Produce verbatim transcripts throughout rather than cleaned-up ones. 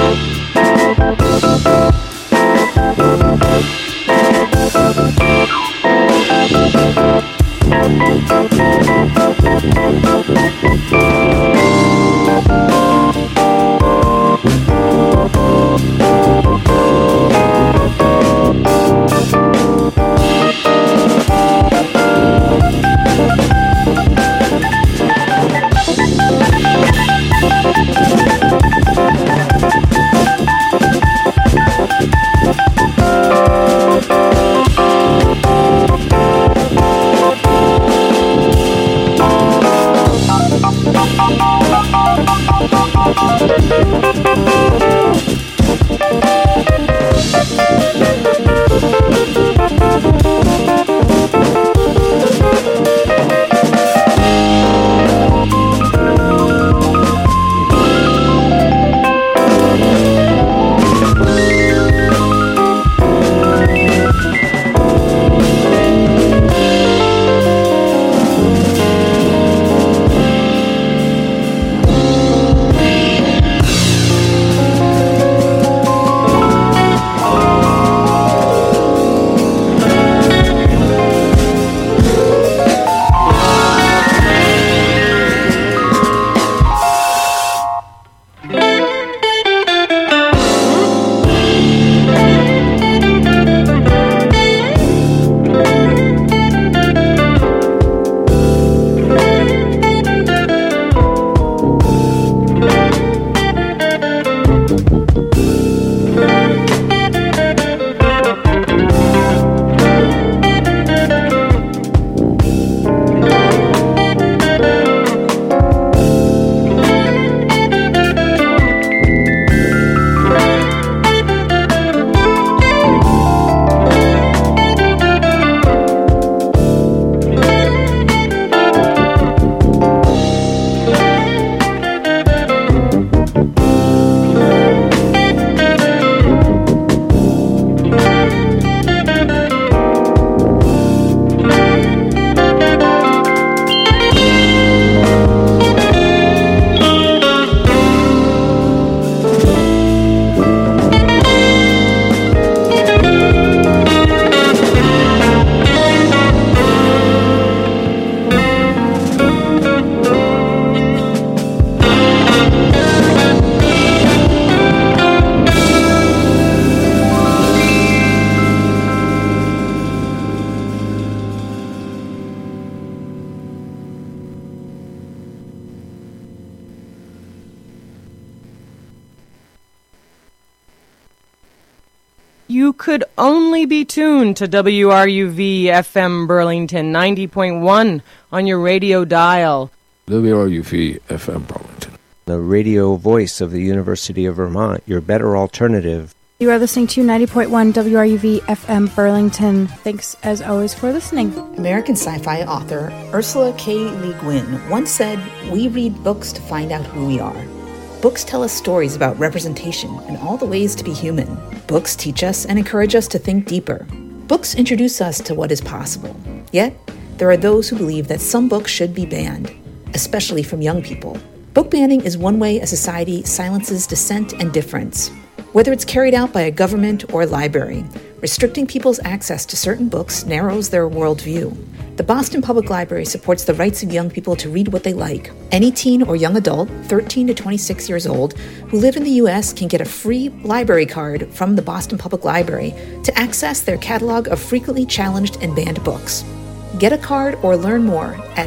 You could only be tuned to W R U V F M Burlington ninety point one on your radio dial. W R U V F M Burlington, the radio voice of the University of Vermont, your better alternative. You are listening to ninety point one W R U V F M Burlington. Thanks, as always, for listening. American sci-fi author Ursula K. Le Guin once said, "We read books to find out who we are." Books tell us stories about representation and all the ways to be human. Books teach us and encourage us to think deeper. Books introduce us to what is possible. Yet, there are those who believe that some books should be banned, especially from young people. Book banning is one way a society silences dissent and difference. Whether it's carried out by a government or a library, restricting people's access to certain books narrows their worldview. The Boston Public Library supports the rights of young people to read what they like. Any teen or young adult, thirteen to twenty-six years old, who live in the U S can get a free library card from the Boston Public Library to access their catalog of frequently challenged and banned books. Get a card or learn more at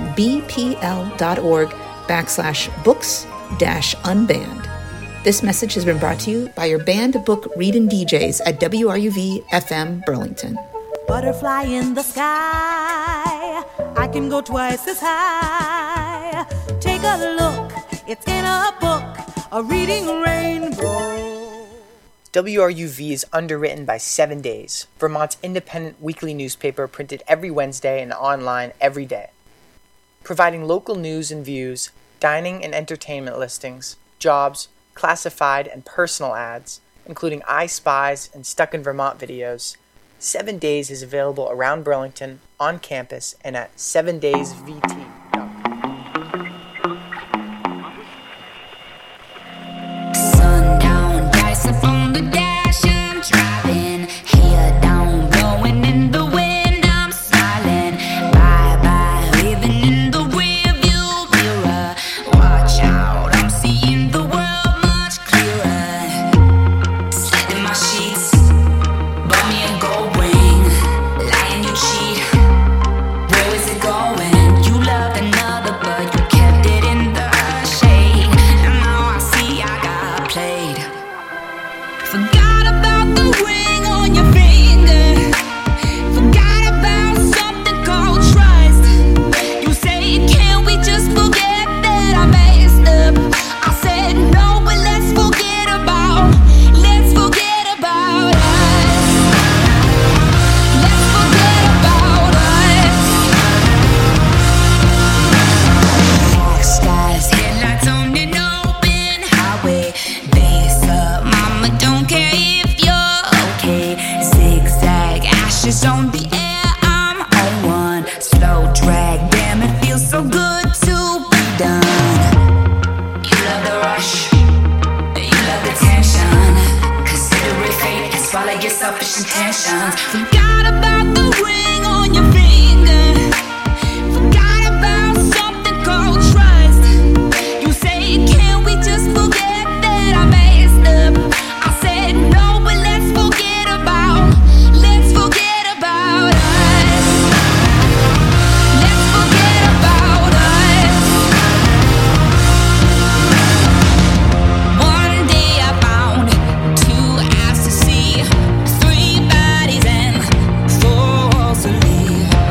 bpl.org backslash books dash unbanned. This message has been brought to you by your banned book reading D Js at W R U V F M Burlington. Butterfly in the sky, I can go twice as high. Take a look, it's in a book, a reading rainbow. W R U V is underwritten by Seven Days, Vermont's independent weekly newspaper printed every Wednesday and online every day. Providing local news and views, dining and entertainment listings, jobs, classified and personal ads, including I Spies and Stuck in Vermont videos, Seven Days is available around Burlington, on campus, and at seven days v t dot com. Sundown, dice Forgot about the ring on your finger. Forgot about something called trust. You say, can we just forget that I messed up? I said no, but let's forget about, let's forget about us. Let's forget about us. Dark skies, headlights on an open highway. Bass up, mama, don't care if you're okay. Zigzag, ashes on the air, I'm on one. Slow drag, damn, it feels so good to be done. You love the rush, you love the tension. Consider it fate and swallow your selfish intentions. Forgot about the ring on your finger. Forgot about something called trust. You say, can we just forget that I messed up? I said no, but let's forget about, let's forget about us. Let's forget about us. One day I found two eyes to see, three bodies and four walls to live.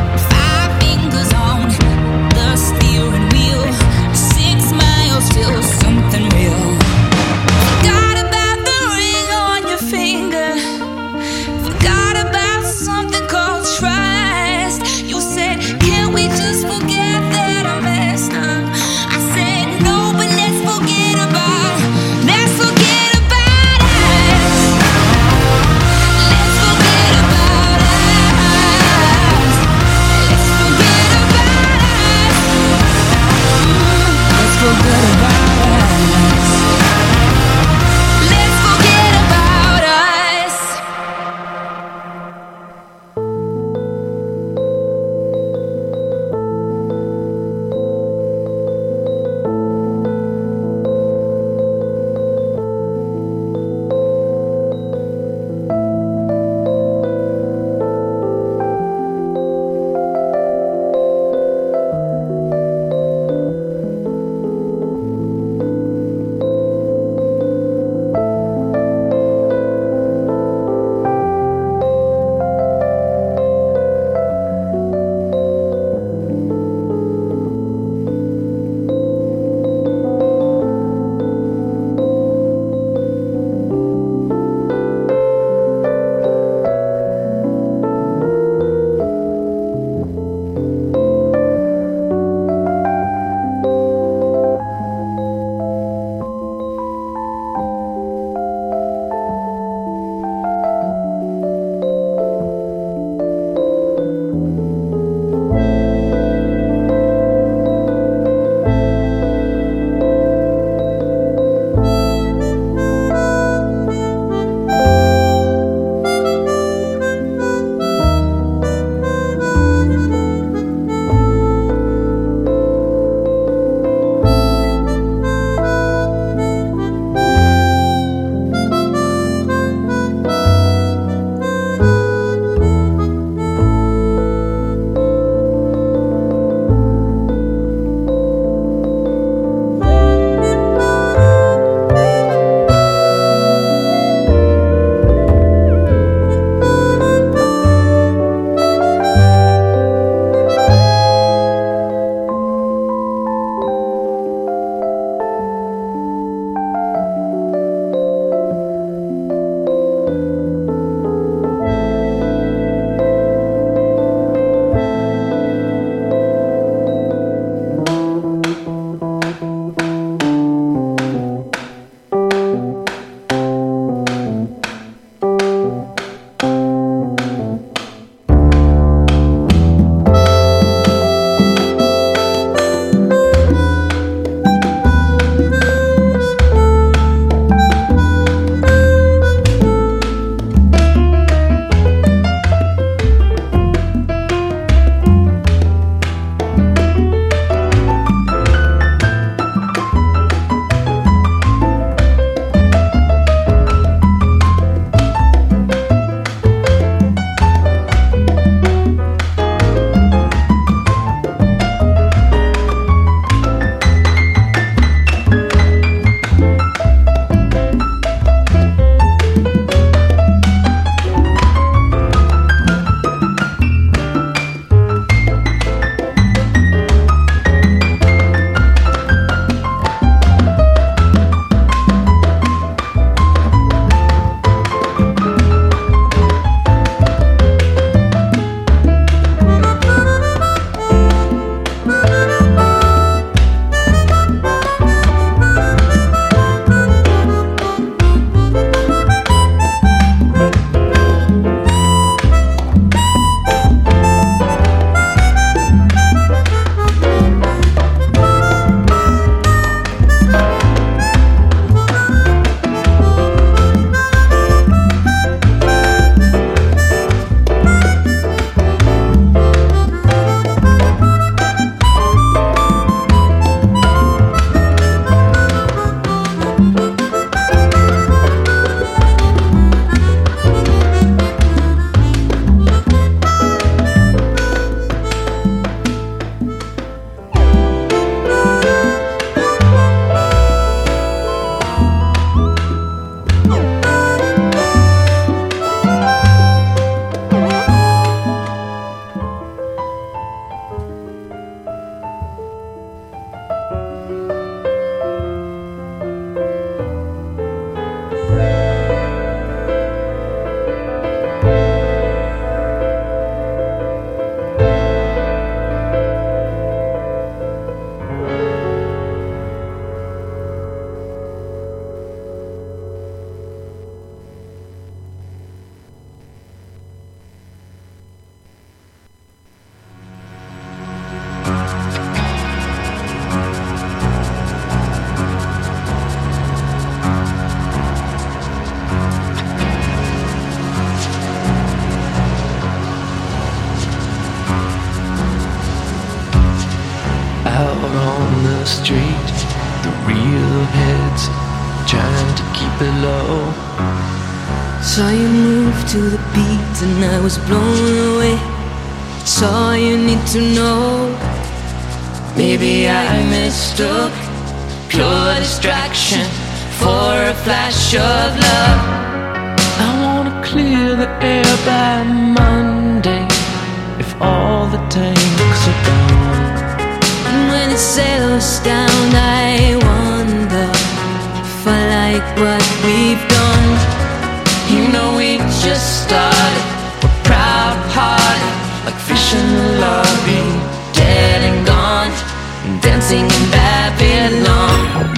real heads, trying to keep it low. Saw you move to the beat and I was blown away. It's all you need to know. Maybe I mistook pure distraction for a flash of love. I wanna clear the air by Monday, if all the tanks are gone. And when it settles down, I wonder if I like what we've done. You know we just started, we're proud-hearted, like fish in the lobby, dead and gone, and dancing in Babylon.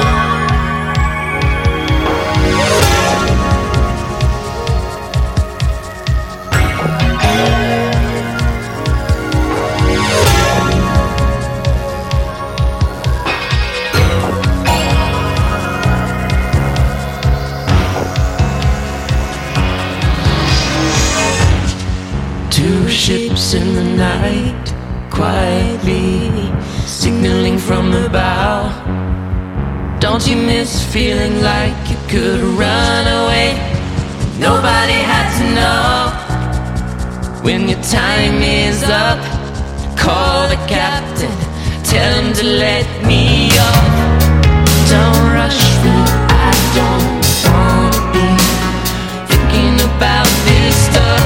Ships in the night, quietly signaling from the bow. Don't you miss feeling like you could run away? Nobody had to know. When your time is up, call the captain, tell him to let me off. Don't rush me, I don't wanna be thinking about this stuff.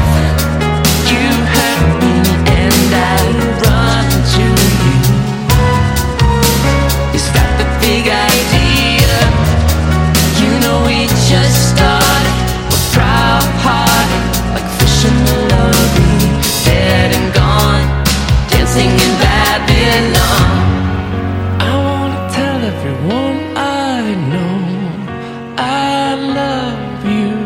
Big idea, you know we just started. We're proud-hearted, like fish in the lobby, dead and gone, dancing in Babylon. I wanna tell everyone I know I love you.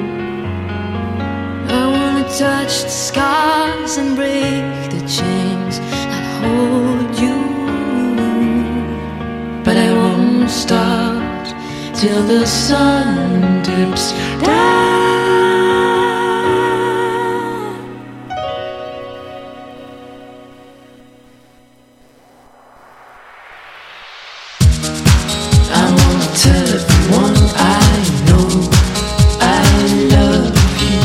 I wanna touch the scars and break the chains that hold you. But I won't stop till the sun dips down. I wanna tell everyone I know I love you.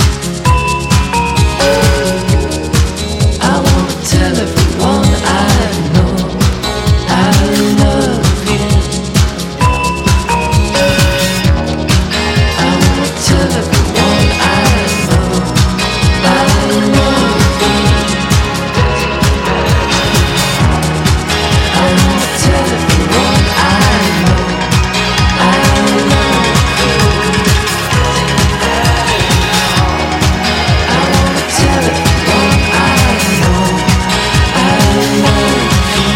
I wanna tell everyone I know I love you. I wanna tell everyone I know I love you. I wanna tell everyone I know I love you. I wanna tell everyone I know I love you.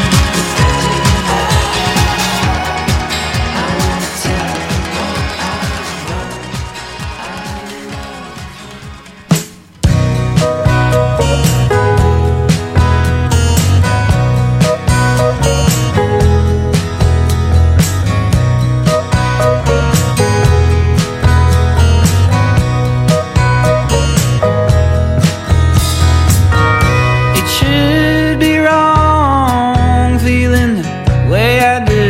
It should be wrong feeling the way I do,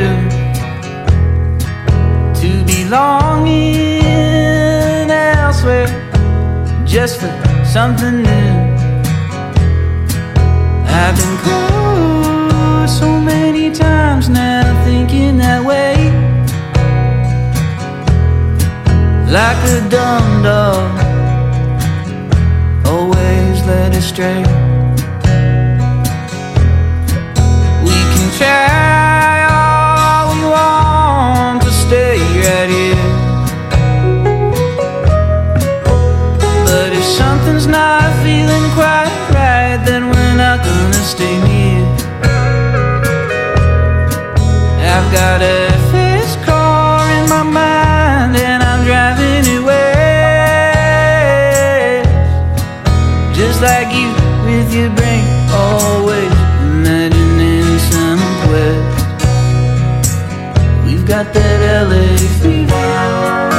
to be longing elsewhere just for something new. I've been close so many times now, thinking that way, like a dumb dog, always led astray. We can try all we want to stay right here, but if something's not feeling quite right, then we're not gonna stay near. I've got a fast car in my mind and I'm driving it west, just like you with your brain always imagining some quest. We've got that L A fever.